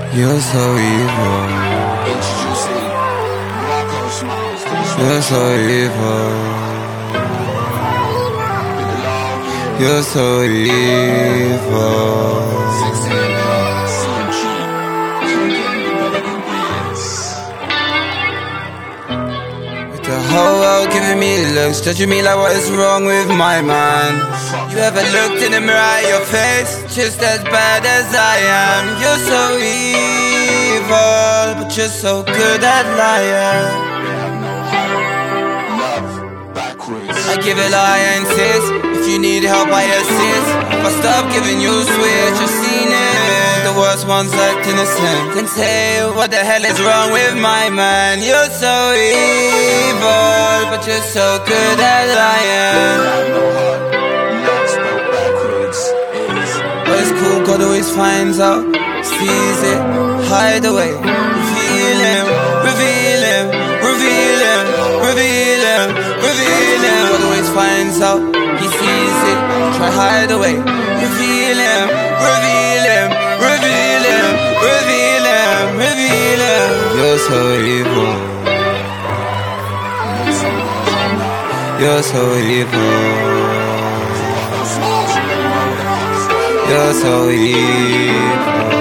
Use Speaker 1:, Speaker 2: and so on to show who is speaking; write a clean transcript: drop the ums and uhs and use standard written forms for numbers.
Speaker 1: You're so evil. You're so evil. You're so evil. With the whole world giving me looks, judging me like what is wrong with my mind. You ever looked in the mirror at your face, just as bad as I am? You're so evil, but you're so good at lying. I give it all I insist. If you need help I assist. If I stop giving you a switch, I've seen it. The worst ones act innocent. Can say what the hell is wrong with my man. You're so evil, but you're so good at lying. But it's cool, God always finds out, sees it, hide away. Reveal him, reveal him, reveal him, reveal him, reveal him. God always finds out, he sees it, try hide away. Reveal him, reveal him, reveal him, reveal him, reveal him. You're so evil. You're so evil. You're so evil.